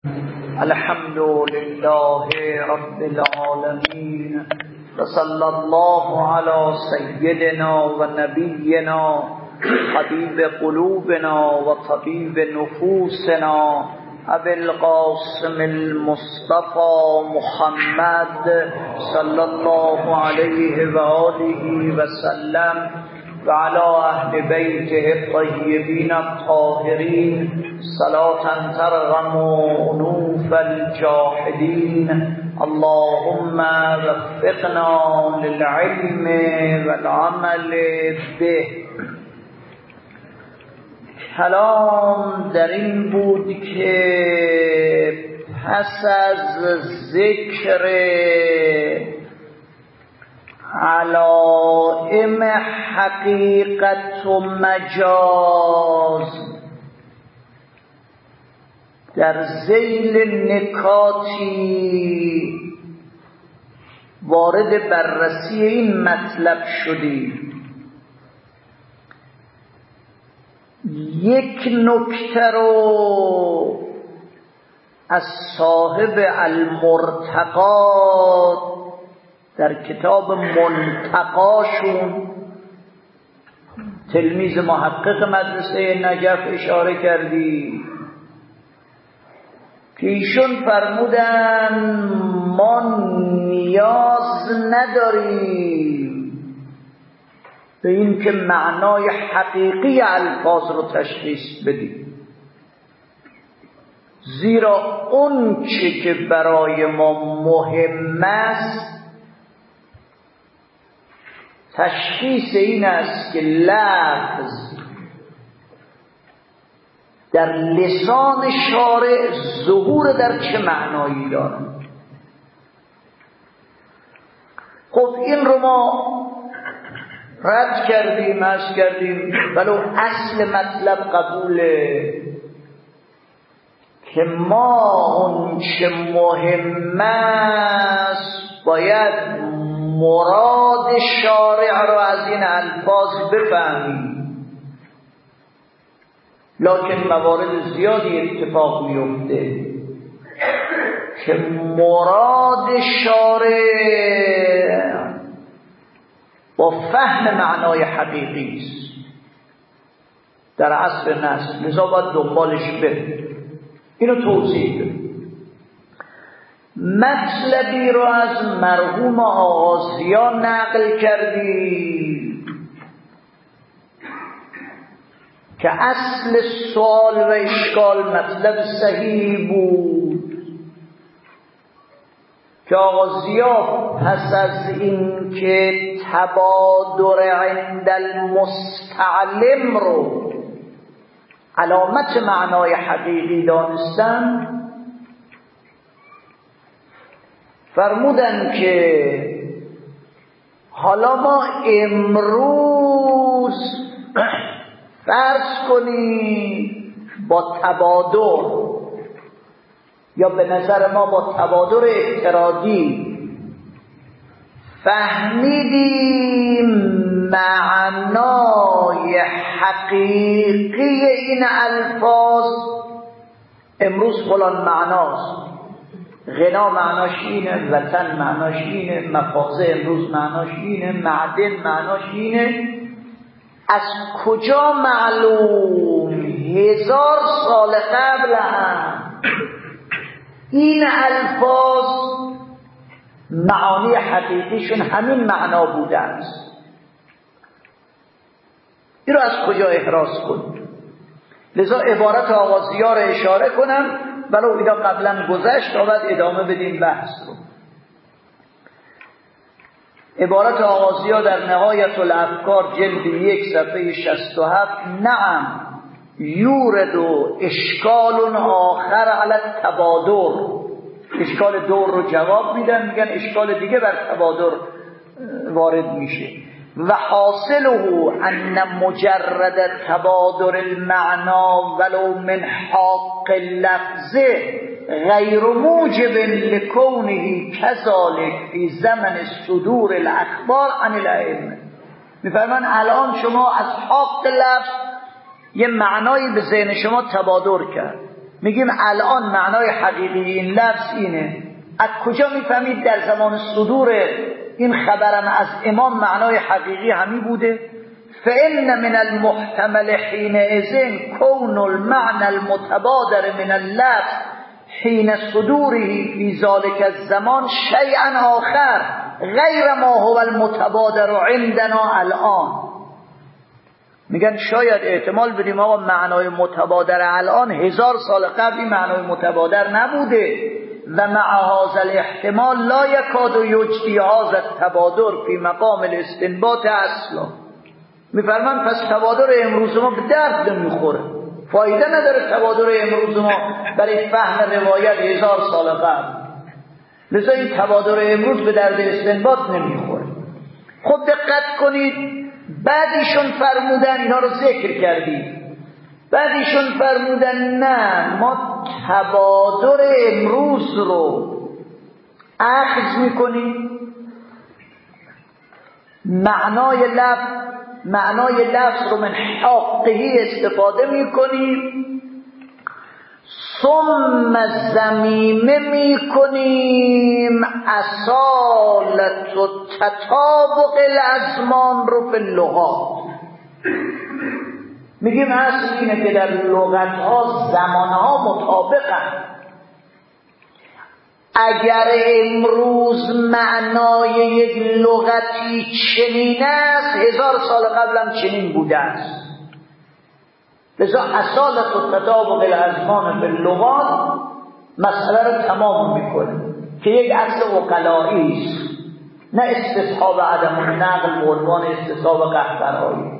الحمد لله رب العالمين وصلى الله على سيدنا ونبينا حبيب قلوبنا وطبيب نفوسنا أبي القاسم المصطفى محمد صلى الله عليه وآله وسلم وعلى أهل بيته الطيبين الطاهرين صلاة ترغم أنوف الجاحدين. اللهم وفقنا للعلم والعمل به. کلام در این بود که پس از ذکر علائم حقیقت و مجاز در ذیل نکاتی وارد بررسی این مطلب شدیم. یک نکته رو از صاحب المرتقا در کتاب منتقاشون تلمیذ محقق مدرسه نجف اشاره کردی که ایشون فرمودن ما نیاز نداریم به این که معنای حقیقی الفاظ رو تشخیص بدیم، زیرا اون چه که برای ما مهم است تشخیص این است که لفظ در لسان شارع ظهور در چه معنایی دارد. خب این رو ما رد کردیم، عرض کردیم، ولو اصل مطلب قبوله که ما اون چه مهم است باید مراد شارع را از این الفاظ بفهمیم. لکن موارد زیادی اتفاق میفته که مراد شارع با فهم معنای حقیقی است در عصر نسل، لذا باید دنبالش بریم. اینو توضیح بدیم. مطلبی رو از مرحوم آغازیا نقل کردیم که اصل سوال و اشکال مطلب صحیح بود که آغازیا پس از این که تبادر عند المستعلم رو علامت معنای حقیقی دانستن، فرمودن که حالا ما امروز فرض کنیم با تبادر یا به نظر ما با تبادر افتراضی فهمیدیم معنای حقیقی این الفاظ. امروز فلان معناست، غنا معناش اینه، وطن معناش اینه، مفازه امروز معناش اینه، معدن معناش اینه. از کجا معلوم 1000 سال قبل هم این الفاظ معانی حقیقیشون همین معنا بوده است؟ این رو از کجا احراز کنیم؟ لذا عبارت آغازی‌ها رو اشاره کنم، ولو اینا قبلا گذشت تا بعد ادامه بدیم بحث رو. عبارت آغازی‌ها در نهایت الافکار جلد 1 صفحه 67: نعم یورد اشکال آخر علی التبادر. اشکال دور رو جواب میدن، میگن اشکال دیگه بر تبادر وارد میشه. و حاصله ان مجرد تبادر المعنا ولو من حق اللفظ غیر موجب لکونه کذالک فی زمن صدور الاخبار عن الائمه. میفرمان الان شما از حق لفظ یه معنایی به ذهن شما تبادر کرد، میگیم الان معنای حقیقی این لفظ اینه. از کجا میفهمید در زمان صدور این خبرم از امام معنای حقیقی همی بوده؟ فإن من المحتمل حينئذ كون المعنى المتبادر من اللفظ حين صدوره في ذلك الزمان شيئا آخر غیر ما هو المتبادر عندنا الان. میگن شاید احتمال بدیم آقا معنای متبادر الان 1000 سال قبل معنای متبادر نبوده و مع هذا الاحتمال لا یکاد یجدی هذا التبادر فی مقام الاستنباط اصلا. میفرمان پس تبادر امروز ما به درد نمیخوره، فایده نداره تبادر امروز ما برای فهم روایت 1000 سال قبل، لذا این تبادر امروز به درد استنباط نمیخوره. خب دقت کنید، بعدیشون فرمودن، اینا رو ذکر کردیم، بعدیشون فرمودن نه ما تبادر امروز رو اخذ میکنیم، معنای لفظ رو من حقهی استفاده میکنیم، ثم زمیمه میکنیم اصالت و تطابق الازمان رو به لغات. میگیم اصل اینه که در لغت ها زمان ها مطابقن. اگر امروز معنای یک لغتی چنین است 1000 سال قبل هم چنین بوده است. لذا اصالت و تطابق الازمان به لغات مسئله رو تمام میکنه که یک اصل عقلایی است، نه استصحاب عدم النقل به عنوان استصحاب قهقرایی.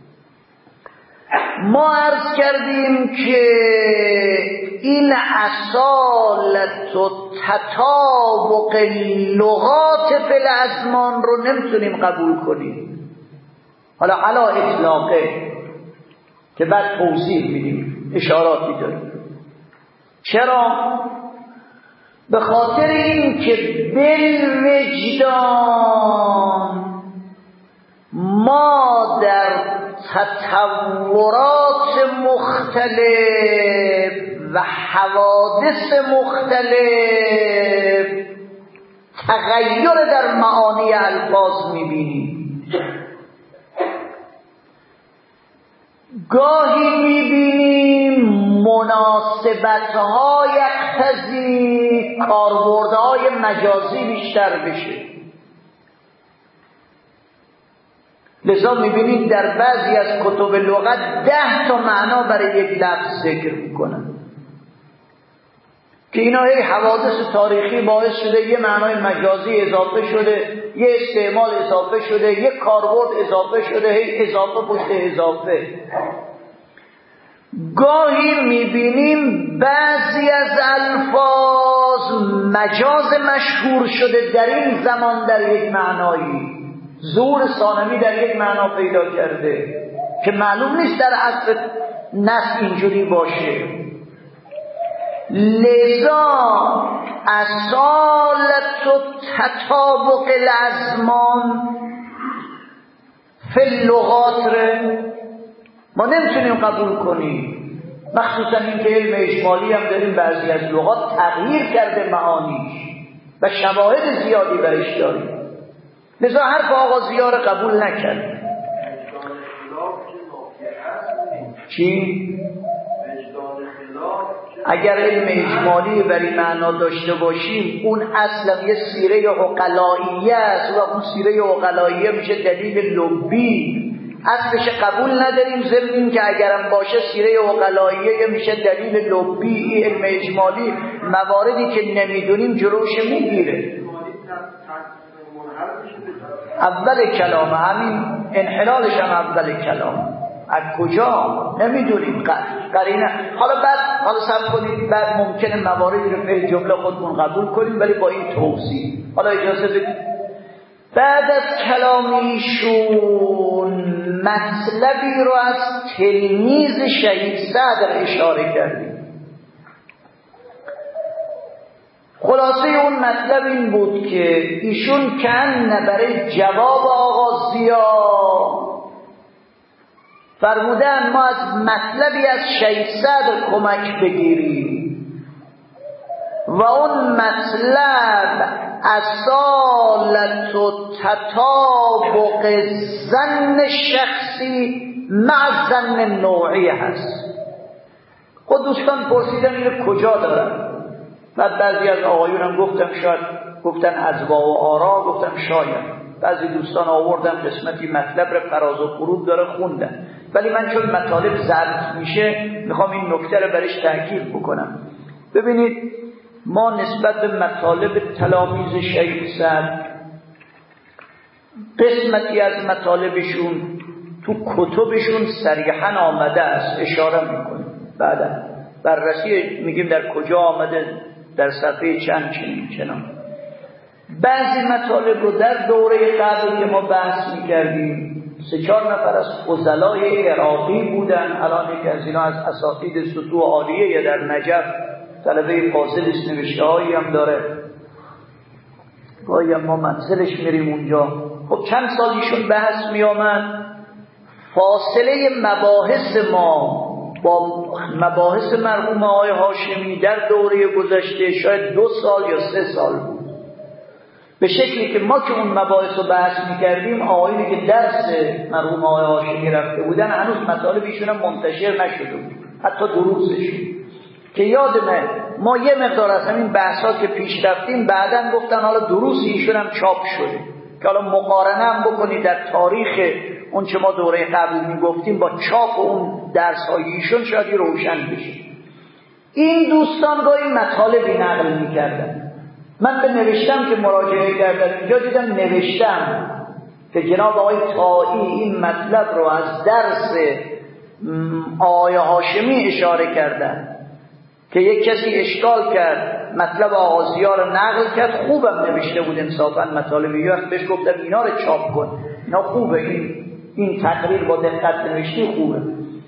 ما عرض کردیم که این اصالت و تطابق لغات فی الازمان رو نمیتونیم قبول کنیم، حالا علا اطلاقه که بعد توضیح میدیم، اشاراتی داریم. چرا؟ به خاطر این که بالوجدان ما در تطورات مختلف و حوادث مختلف تغییر در معانی الفاظ میبینیم. گاهی میبینیم مناسبت‌ها یقتضی کاربردهای مجازی بیشتر بشه، لذا میبینید در بعضی از کتب لغت 10 تا معنا برای یک لفظ ذکر میکنن که اینا هی حوادث تاریخی باعث شده یه معنای مجازی اضافه شده، یه استعمال اضافه شده، یه کاربرد اضافه شده، هی اضافه پشت اضافه. گاهی میبینیم بعضی از الفاظ مجاز مشهور شده در این زمان در یک معنایی، ظهور ثانوی در یک معنا پیدا کرده که معلوم نیست در اصل نص اینجوری باشه. لذا اصالت و تطابق الازمان فی اللغات ما نمیتونیم قبول کنیم، مخصوصا این که علم اجمالی هم داریم بعضی از لغات تغییر کرده معانیش و شواهد زیادی برش داریم، لذا حرف آغازی‌ها رو قبول نکرد. چی؟ اگر علم اجمالی برای معنا داشته باشیم اون اصلا یه سیره عقلائیه است و اون سیره عقلائیه میشه دلیل لبی، اصلش قبول نداریم، ضمن این که اگرم باشه سیره عقلائیه میشه دلیل لبی. علم اجمالی مواردی که نمیدونیم جلوش میگیره. اول کلام همین انحلالش هم اول کلام، از کجا نمیدونیم قرینه. حالا صبر کنید، بعد ممکنه مواردی رو به جمله خودمون قبول کنیم ولی با این توضیح. حالا اجازه بدید بعد از کلام ایشون مطلبی رو از تلمیذ شهید صدر اشاره کردیم. خلاصه اون مطلب این بود که ایشون برای جواب آقا ضیا فرمودن ما از مطلبی از شیخ سعد کمک بگیریم و اون مطلب اصالت و تطابق ظن شخصی مع ظن نوعی هست. خود دوستان پرسیدن اینو کجا دارن؟ بعد بعضی از آقایون هم گفتن ازوا و آرا، گفتم شاید. بعضی دوستان آوردن قسمتی مطلب رو فراز و فرود داره خوندن، ولی من چون مطالب ضبط میشه میخوام این نکته رو برش تاکید بکنم. ببینید ما نسبت به مطالب تلامید شیخ سعد قسمتی از مطالبشون تو کتبشون صریحا آمده است، اشاره میکنیم، بعدا بررسی میگیم در کجا آمده، در صفحه چند چنان. بعضی مطالب رو در دوره قبل که ما بحث میکردیم 3-4 نفر از فضلای عراقی بودن، الان یکی از اینا از اساتید سطوح عالیه در نجف طلبه فاضل است، نوشته‌هایی هم داره، گاهی ما منزلش میریم اونجا. خب چند سال ایشون بحث میامد، فاصله مباحث ما با مباحث مرحوم آقای هاشمی در دوره گذشته شاید 2 سال یا 3 سال بود، به شکلی که ما که اون مباحث رو بحث میکردیم آقایونی که درس مرحوم آقای هاشمی رفته بودن هنوز مطالب ایشون هم منتشر نشده بود، حتی دروسشون، که یادمه ما یه مقدار از همین بحثا که پیش رفتیم بعدن گفتن حالا دروس ایشون هم چاپ شده که حالا مقارنه هم بکنید در تاریخ اون چه ما دوره قبل میگفتیم با چاپ اون درس‌های ایشون شاید روشن بشه. این دوستان گاهی مطالبی نقل میکردن، من به نوشتم که مراجعه کردم اینجا دیدم نوشتم که جناب آقای طائی این مطلب رو از درس آقای هاشمی اشاره کردن که یک کسی اشکال کرد مطلب آغازی‌ها رو نقل کرد، خوبم نوشته بود انصافا مطالبی، وقت بهش گفتم اینا رو چاپ کن، اینا خوبه، این تقریر با دقت نوشتی خوبه.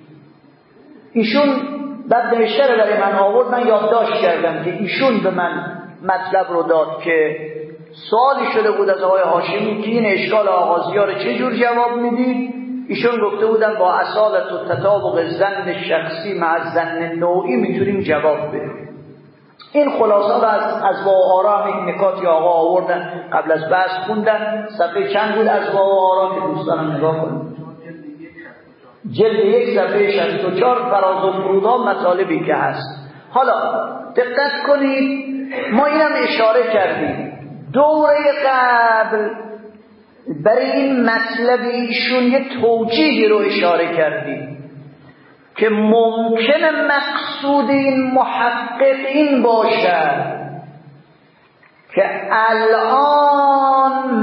ایشون بعد نوشته رو برای من آورد، من یادداشت کردم که ایشون به من مطلب رو داد که سوالی شده بود از آقای هاشمی که این اشکال آغازی‌ها رو چه جور جواب میدید؟ ایشون گفته بودن با اصالت و تطابق ظن شخصی مع ظن نوعی میتونیم جواب بدیم. این خلاصه از با آرا هم نکاتی آقا آوردن قبل از بحث خوندن. صفحه چند بود از با آرا که دوستانم نگاه کنید؟ جلد 1 صفحه 64 فراز و فرودها مطالبی که هست. حالا دقت کنید، ما اینم اشاره کردیم دوره قبل برای این مطلب ایشون یه توجیهی رو اشاره کردیم که ممکنه مقصود این محققین باشد که الان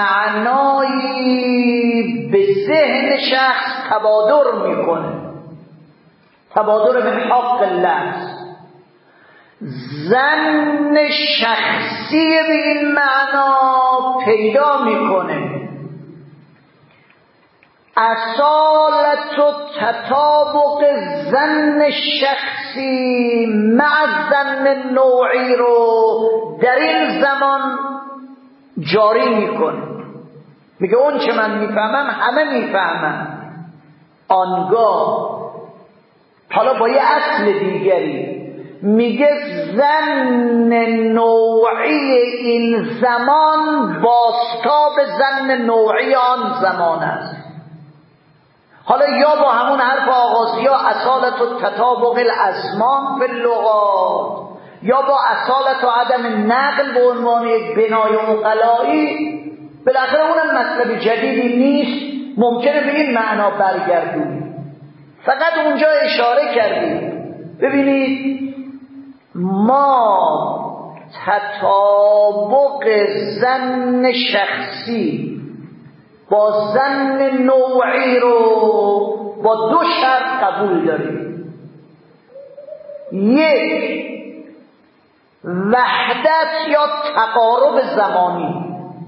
معنایی به ذهن شخص تبادر میکنه، تبادر من حق اللفظ، ظن شخصی به این معنا پیدا میکنه. اصالت و تطابق ظن شخصی مع ظن نوعی رو در این زمان جاری میکنه. میگه اون چه من میفهمم همه میفهمم، آنگاه حالا با یه اصل دیگری میگه ظن نوعی این زمان بازتاب ظن نوعی آن زمان است. حالا یا با همون حرف آغازی ها اصالت و تطابق الازمان فی اللغات، یا با اصالت و عدم نقل به عنوان یک بنای مقلایی، بالاخره اونم مطلب جدیدی نیست، ممکنه به این معنا برگردونی. فقط اونجا اشاره کردیم ببینید ما تطابق ظن شخصی با ظن نوعی رو با 2 شرط قبول داریم. یک، وحدت یا تقارب زمانی،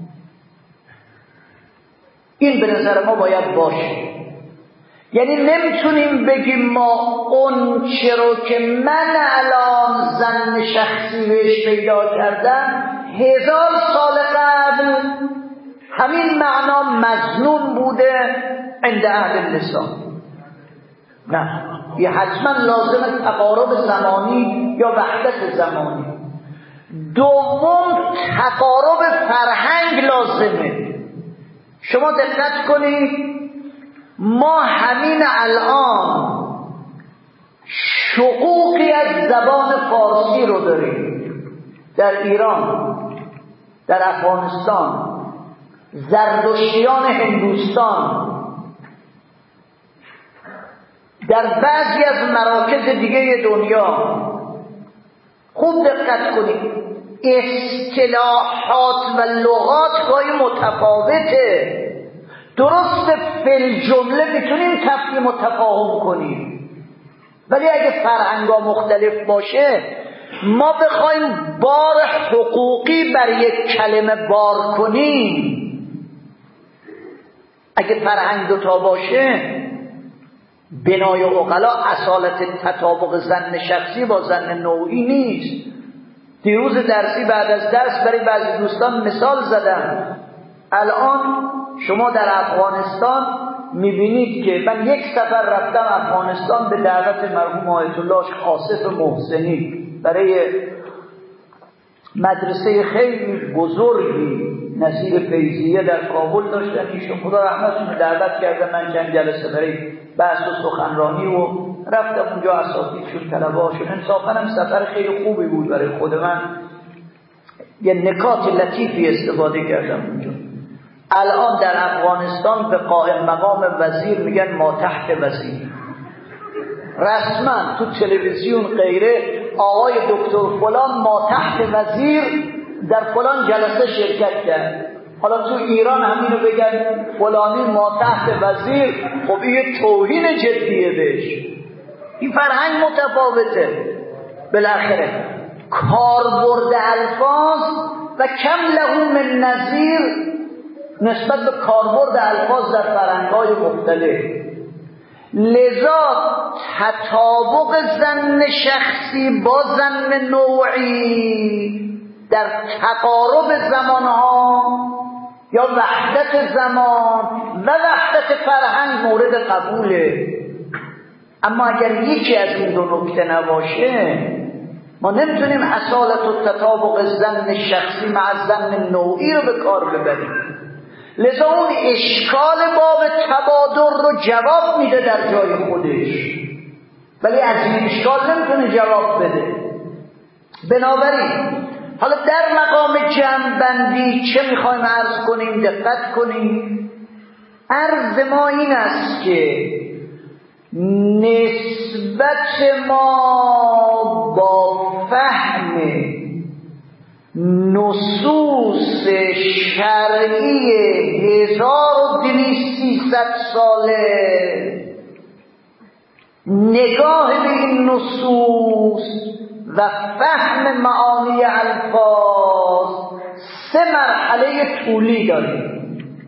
این به نظر ما باید باشه. یعنی نمیتونیم بگیم ما اون چه رو که من الان ظن شخصی بهش پیدا کردم 1000 سال قبل همین معنا مظنون بوده عند اهل لسان. نه، یه حتما لازمه تقارب زمانی یا وحدت زمانی. دوم تقارب فرهنگ لازمه. شما دقت کنید ما همین الان شقوقی از زبان فارسی رو داریم در ایران، در افغانستان، زردشتیان هندوستان، در بعضی از مراکز دیگه دنیا. خوب دقت کنید اصطلاحات و لغات گاهی متفاوته. درسته فی الجمله میتونیم تفهیم و تفاهم کنیم، ولی اگه فرهنگا مختلف باشه ما بخوایم بار حقوقی بر یک کلمه بار کنیم، اگه فرهنگ دوتا باشه بنای عقلا اصالت تطابق ظن شخصی با ظن نوعی نیست. دیروز درسی بعد از درس برای بعضی دوستان مثال زدم. الان شما در افغانستان میبینید که من یک سفر رفتم افغانستان به دعوت مرحوم آیت الله آصف محسنی برای مدرسه خیلی بزرگی نصیر فیضیه در کابل داشتن. ایشون خدا رحمتشون دعوت کردن، من چند جلسه برای بحث و سخنرانی و رفتم اونجا، اساتیدشون، طلبه‌هاشون. انصافا هم سفر خیلی خوبی بود برای خود من، یه نکات لطیفی استفاده کردم اونجا. الان در افغانستان به قائم مقام وزیر میگن ما تحت وزیر، رسما تو تلویزیون غیره آقای دکتر فلان ما تحت وزیر در فلان جلسه شرکت کرد. حالا تو ایران همینو بگن فلانی ما تحت وزیر، خب این توهین جدیه بهش. این فرهنگ متفاوته. بالاخره کاربرد الفاظ و کم له من نظیر نسبت به کاربرد الفاظ در فرهنگ‌های مختلف. لذا تطابق ظن شخصی با ظن نوعی در تقارب زمانها یا وحدت زمان و وحدت فرهنگ مورد قبوله. اما اگر یکی از این دو نکته نباشه ما نمیتونیم اصالت و تطابق ظن شخصی مع ظن نوعی رو به کار ببریم. لذا اون اشکال باب تبادر رو جواب میده در جای خودش، ولی از این اشکال نمیتونه جواب بده. بنابراین حالا در مقام جمع‌بندی چه میخوایم عرض کنیم؟ دقت کنیم. عرض ما این است که نسبت ما با فهم نصوص شرعی 1200 ساله، نگاه به این نصوص و فهم معانی الفاظ 3 مرحله طولی داریم.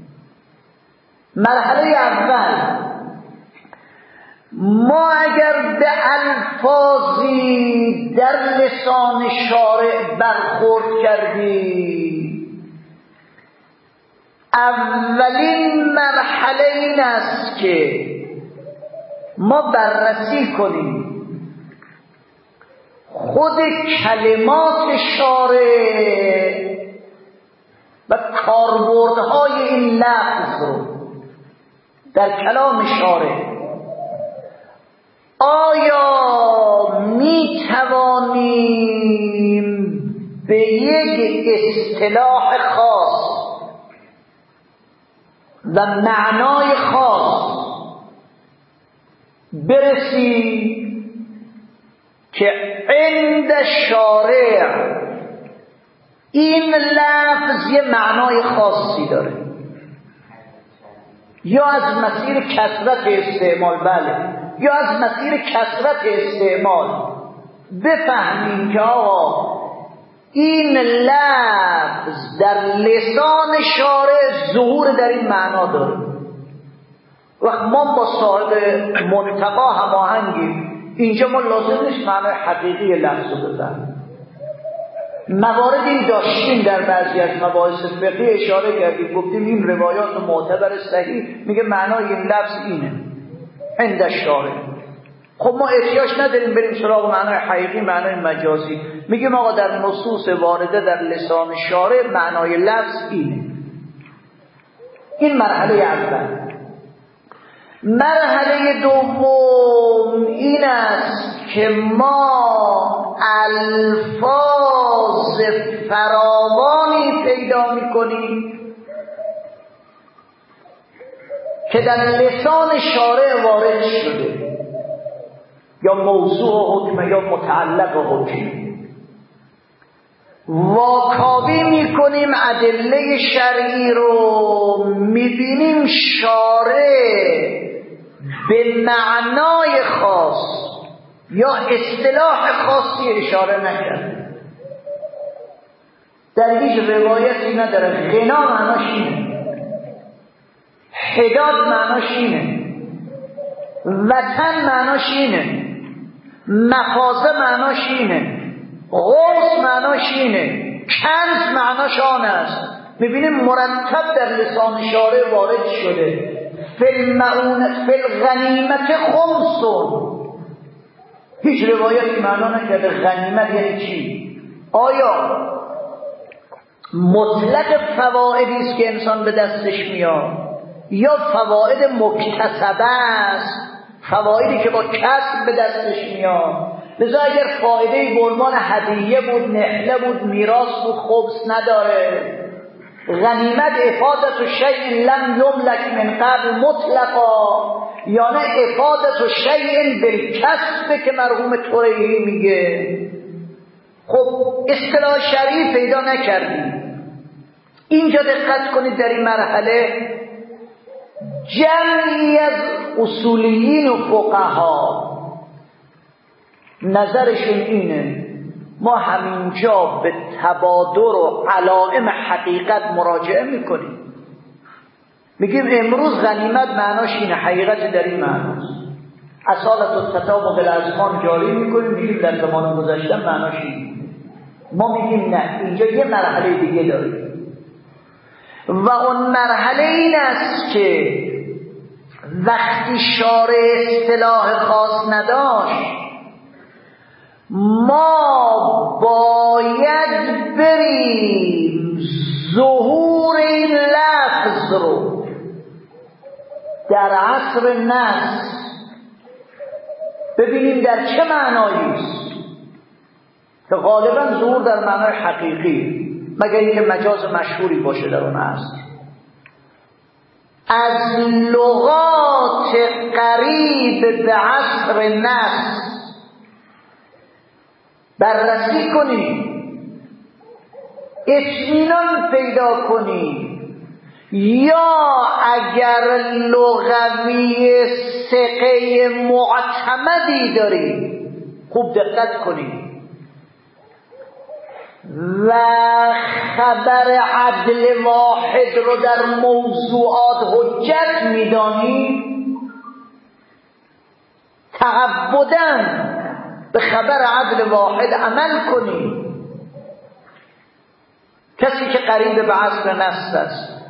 مرحله اول، ما اگر به الفاظی در لسان شارع برخورد کردیم، اولین مرحله این است که ما بررسی کنیم خود کلمات شارع و کاربردهای این لفظ رو در کلام شارع. آیا می توانیم به یک اصطلاح خاص و معنای خاص برسیم که عند شارع این لفظ یه معنای خاصی داره، یا از مسیر کثرت استعمال، بله، یا از مسیر کثرت استعمال بفهمیم که آقا این لفظ در لسان شارع ظهور در این معنا داره. وقت ما با صاحب منطقا هماهنگیم، اینجا ما لازم نیست معنای حقیقی لفظ رو بفهمیم. مواردی داشتیم در بعضی از مباحث فقهی اشاره کردیم، گفتیم این روایات معتبر صحیح میگه معنای این لفظ اینه عند الشارع. خب ما احتیاج نداریم بریم سراغ معنای حقیقی، معنای مجازی. میگیم آقا در نصوص وارده در لسان شارع معنای لفظ اینه. این مرحله اول. مرحله دوم این است که ما الفاظ فراوانی پیدا میکنیم که در لسان شارع وارد شده، یا موضوع حکم یا متعلق حکم. واکاوی میکنیم ادله شرعی رو، میبینیم شارع به معنای خاص یا اصطلاح خاصی اشاره نکرده. در هیچ روایتی نداره غنا معناش اینه، حداد معناش اینه، وطن معناش اینه، مفازه معناش اینه، غوث معناش اینه، کنز معناش آن است. میبینیم مرتب در لسان شارع وارد شده. فی الغنیمت خمسون. هیچ روایتی معنا نکرده غنیمت یعنی چی. آیا مطلق فوائدی است که انسان به دستش میاد یا فواید مکتسبه است، فوایدی که با کسب به دستش میاد؟ لذا اگر فایده به عنوان هدیه بود، نحله بود، میراث بود، خبث نداره. غنیمت افادت شیء لم یملک من قبل مطلقا، یعنی افادت شیء بالکسب که مرحوم طریحی میگه. خب اصطلاح شرعی پیدا نکردیم. اینجا دقت کنید، در این مرحله جمعی از اصولیین و فقها نظرشون اینه ما همینجا به تبادر و علائم حقیقت مراجعه میکنیم. میگیم امروز غنیمت معناش اینه، حقیقت در این معناست. اصالت و تطابق بالازمان جاری میکنیم، میگیم در زمان گذشته معناش اینه. ما میگیم نه، اینجا یه مرحله دیگه داریم و اون مرحله این است که وقتی شارع اصطلاح خاص نداشت، ما باید بریم ظهور این لفظ رو در عصر نص ببینیم در چه معنایی است، که غالبا ظهور در معنای حقیقی، مگر اینکه مجاز مشهوری باشه در اون عصر. از لغات قریب به عصر نص بررسی کنیم، اطمینان پیدا کنیم، یا اگر لغوی ثقه معتمدی داریم خوب دقت کنیم و خبر عدل واحد رو در موضوعات حجت میدانیم، تعبداً به خبر عدل واحد عمل کنیم. کسی که قریب به عصر نص است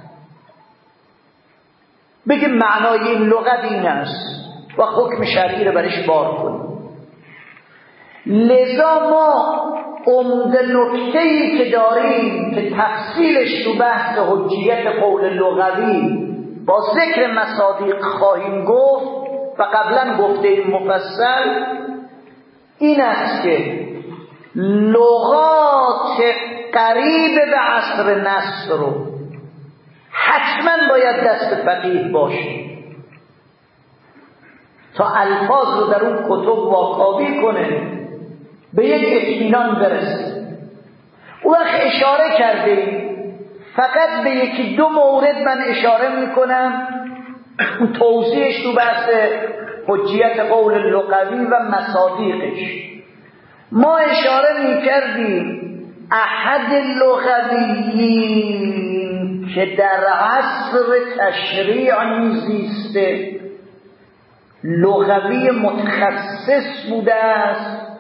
بگیم معنای این لغت این است و حکم شرعی رو برش بار کنیم. لذا ما عمده نکته‌ای که داریم که تفصیلش تو بحث حجیت قول لغوی با ذکر مصادیق خواهیم گفت و قبلا گفته مفصل، این است که لغات قریب به عصر نص رو حتما باید دست فقیه باشه تا الفاظ رو در اون کتب واکاوی کنه، به یک اطمینان برسه. اون وقت اشاره کرده، فقط به یکی دو مورد من اشاره میکنم، توضیحش تو بحث حجیت قول لغوی و مصادیقش. ما اشاره میکردیم احد لغویین که در عصر تشریع میزیسته، لغوی متخصص بوده است،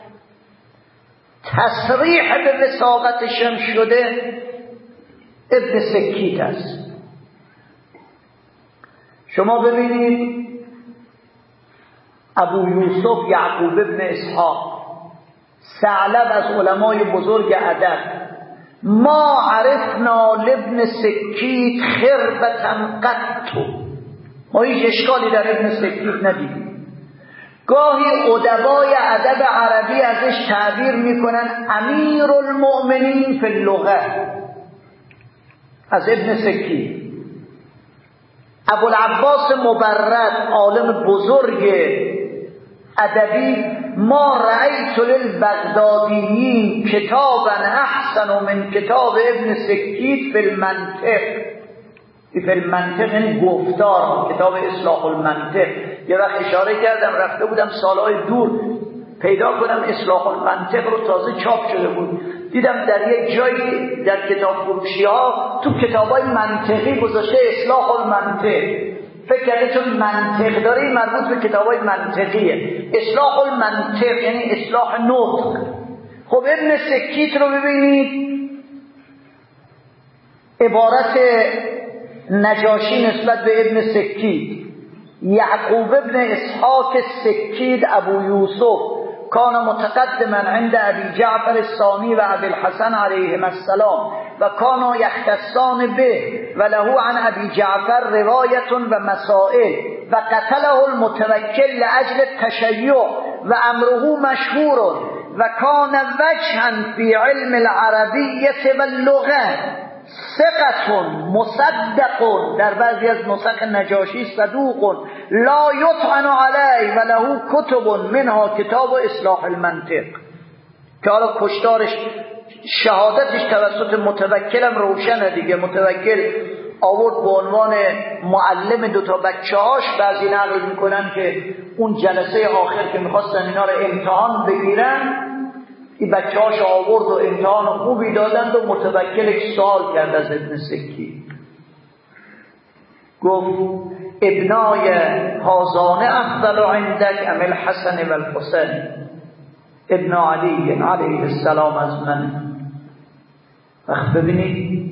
تصریح به وثاقتشم شده، ابن سکیت است. شما ببینید ابو یوسف یعقوب ابن اسحاق، ثعلب از علمای بزرگ ادب، ما عرفنا لابن سکیت خربة قط، ما هیچ اشکالی در ابن سکیت ندیدیم. گاهی ادبای ادب عربی ازش تعبیر میکنن امیر المؤمنین فی اللغه، از ابن سکیت. ابوالعباس مبرد عالم بزرگ ادبی، ما رأیت للبغدادیین کتابا احسن من کتاب ابن سکیت فی المنطق. فی المنطق این گفتار، کتاب اصلاح المنطق. یه وقت اشاره کردم رفته بودم سالهای دور پیدا کنم اصلاح المنطق رو، تازه چاپ شده بود. دیدم در یک جایی در کتاب فروشی ها تو کتابای منطقی گذاشته اصلاح المنطق. فکر کرده چون منطق داره این مربوط به کتابای منطقیه. اصلاح المنطق یعنی اصلاح نطق. خب ابن سکیت رو ببینید، عبارت نجاشی نسبت به ابن سکیت: یعقوب ابن اسحاق سکیت ابو یوسف کان متقدما عند ابی جعفر الثانی و ابی الحسن علیهما السلام و کانا یختصان به و له عن ابی جعفر روایت و مسائل و قتله المتوکل لاجل التشیع و امره مشهور و کان وجها فی علم العربیه و اللغه ثقة مصدق، در بعضی از نسخ نجاشی صدوق لا یطعن علیه و له کتب منها کتاب اصلاح المنطق، که حالا کشتارش شهادتش توسط متوکلم روشنه دیگه. متوکل آورد به عنوان معلم دوتا بچه‌هاش. بعضی نقل میکنن که اون جلسه آخر که میخواستن اینا رو امتحان بگیرن، این بچه‌هاش آورد و امتحان خوبی دادند و متوکلش سوال کرد از ابن سکی، گفت ابنای هازان افضل عندك ام الحسن و الحسین ابن علی علیه السلام از من. وقت ببینید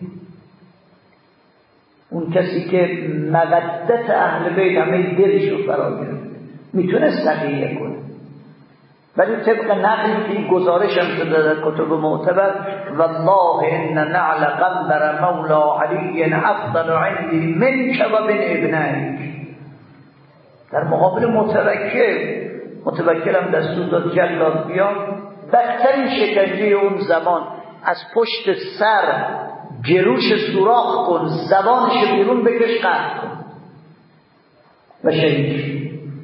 اون کسی که مودت اهل بیت همه دلشو فرا گرفت میتونه تغییر کنه، ولی طبق نقلی که گزارش هم شده در کتب معتبر: والله ان نعل قنبر مولا علی افضل عندی منک و من ابنیک. در مقابل متوکل هم دستور داد جلاد بیا، بدترین شکنجه اون زمان از پشت سر گلوش سوراخ کن، زبانش بیرون بکش، قطع کن و شهید.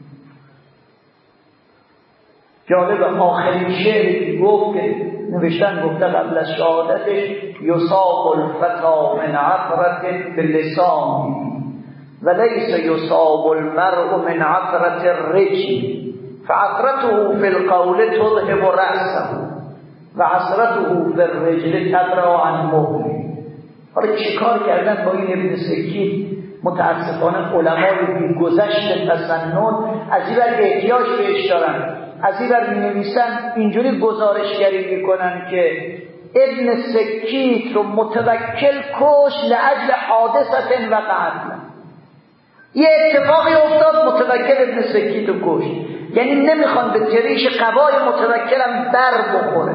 جالب آخرین شعری گفت که نوشتن، گفته قبل از شهادتش: یصاب الفتا من عفرت باللسان و لیس یصاب المرء من عفرت الرجل فعفرته فی القول تذهب رأسه و عثرته فی الرجل تدرا عن مهله. حالا چیکار کردن با این ابن سکیت؟ متاسفانه علمای بی‌گذشت تسنن از این بر احتیاج بهش دارن، از این بر می‌نویسن اینجوری گزارشگری میکنن که ابن سکیت رو متوکل کش لأجل حادثت و قتل. یه اتفاقی افتاد متوکل ابن سکیت رو کش، یعنی نمیخوان به تریش قبای متوکلم بر بخوره،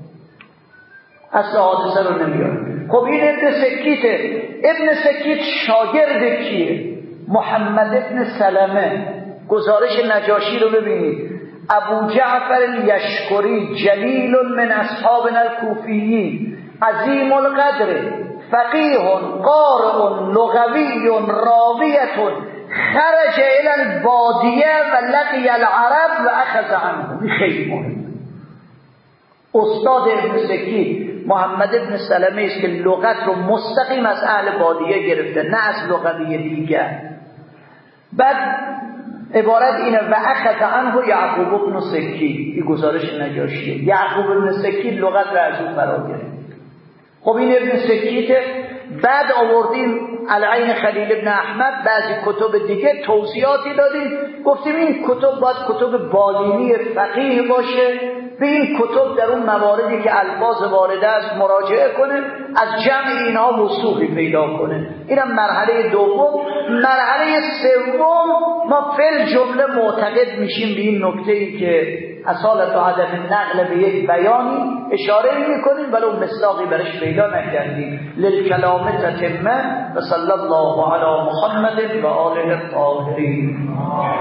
اصلا حادثه رو نمیاد. خب این ابن سکیته. ابن سکیت شاگرد کیه؟ محمد ابن سلمه. گزارش نجاشی رو ببینید: ابو جعفر الیشکری جلیل من اصحابنا الکوفیین، عظیم القدر، فقیه قارئ لغوی راویه، خرج الى البادیه و لقی العرب و اخذ عنهم. خیلی مهم. استاد ابن سکیت محمد ابن سلمه است که لغت رو مستقیم از اهل بادیه گرفته، نه از لغوی دیگر. بعد عبارت اینه: و اخذ عنه یعقوب ابن سکیت. این گزارش نجاشیه. یعقوب ابن سکیت لغت رو از او فرا گرفت. خب این ابن سکیت. بعد آوردیم العین خلیل ابن احمد، بعضی کتب دیگه توضیحاتی دادیم، گفتیم این کتب باید کتب بالینی فقیه باشه به این کتب در اون مواردی که الفاظ وارده است مراجعه کنه، از جمع اینها وثوقی پیدا کنه. اینم مرحله دوم. مرحله سوم ما فل جمله معتقد میشیم به این نکته‌ای که اصالت و عدم نقل به یک بیانی اشاره میکنیم ولو مصداقی برش پیدا نکردیم. للکلام تتمه و صلی الله علی محمد و آله الطاهرین.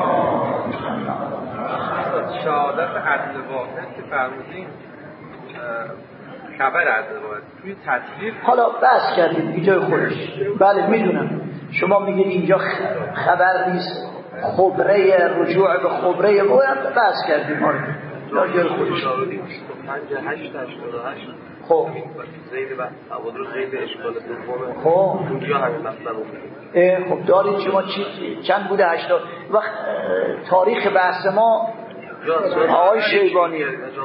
شهادت عدل واحد که فرمودین خبر عدل واحد توی تطبیق حالا بحث کردیم اینجای خودش. بله میدونم شما میگید اینجا خبر نیست، خبره رجوع به خبره باید بحث کردیم. آره جای خودش. 58 خب زید و عوض زید اشکال دومه. خب اونجا همین مطلب اومده. خب دارید شما چند بوده 80 وقت تاریخ بحث ما آقای شیبانی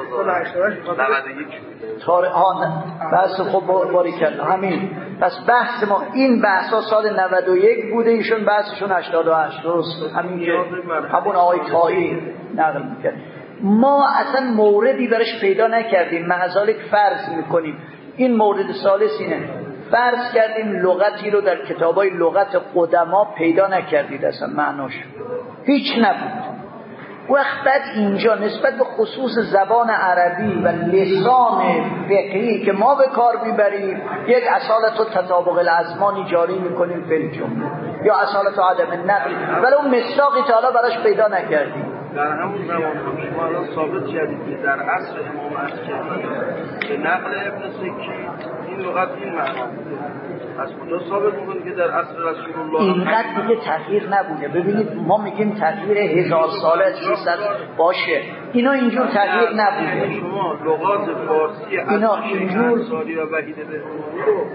91 بحث خب باریکلا همین. پس بحث ما این بحث ها سال 91 بوده، ایشون بحثشون 88 درست همین که همون آقای تایی نقل میکرد. ما اصلا موردی برش پیدا نکردیم، معذالک فرض میکنیم. این مورد ثالث اینه، فرض کردیم لغتی رو در کتابای لغت قدما پیدا نکردید، اصلا معناش هیچ نبود. وقت بعد اینجا نسبت به خصوص زبان عربی و لسان فقهی که ما به کار میبریم یک اصالت و تطابق الازمانی جاری میکنیم فی الجمله یا اصالت و عدم نقل، ولی اون مصداقی تا حالا براش پیدا نکردیم. در همون زمان شما الان ثابت کردید که در عصر امام عسکری به نقل ابن سکی این لغت این معنا بوده. از کجا ثابت می‌کنه که در عصر رسول الله اینقدر دیگه تغییر نبوده؟ ببینید ما میگیم تغییر 1000 ساله 600 باشه، اینا اینجور تغییر نبوده. شما لغات فارسی اینا اینجور انصاری و وحید بهمانی رو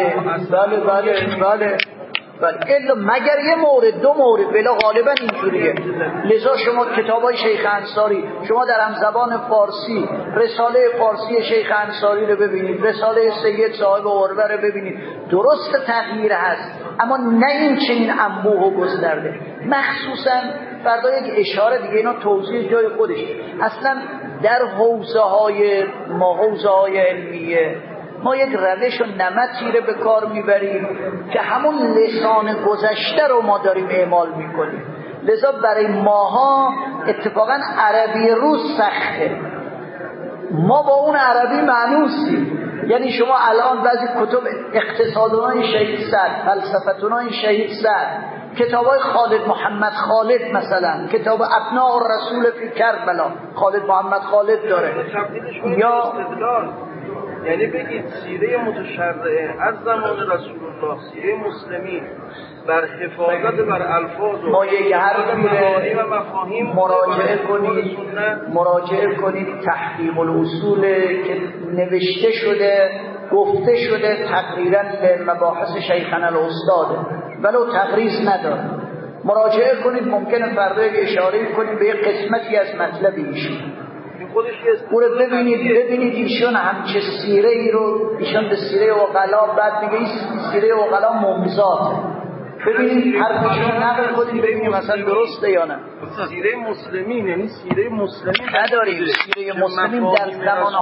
بله الا مگر یه مورد دو مورد بلا غالبا اینجوریه. لذا شما کتابای شیخ انصاری، شما در هم زبان فارسی رساله فارسی شیخ انصاری رو ببینید، رساله سید صاحب عروه رو ببینید، درست تغییر هست اما نه این چنین انبوه و گسترده. مخصوصا فردا یک اشاره دیگه، اینا توضیح جای خودش. اصلا در حوزه های علمیه ما یک روش و نمطی رو به کار میبریم که همون لسان گذشته رو ما داریم اعمال میکنیم. لذا برای ماها اتفاقا عربی روز سخته، ما با اون عربی معنوسیم. یعنی شما الان بعضی کتب اقتصادونای شهید سعد، فلسفتونای شهید سعد، کتابای خالد محمد خالد، مثلا کتاب ابناء الرسول فی کربلا خالد محمد خالد داره، یا یعنی بگید سیره متشرعه از زمان رسول الله، سیره مسلمین بر حفاظت بر الفاظ و مایه حرفی و مفاهیم مراجعه کنید تحقیق الاصول که نوشته شده گفته شده تقریرا به مباحث شیخنا الاستاده ولو تقریض نداره. مراجعه کنید، ممکنه فردا اشاره کنید به یک قسمتی از مطلب ایشون، او رو ببینید ایشون همچه سیره ای رو، ایشون به سیره عقلا بعد میگه این سیره عقلا ممزاته، ببینید حرفشون نقل کنید ببینید مثلا درسته یا نه. سیره مسلمین یعنی سیره مسلمین نداریم، سیره مسلمین در زمان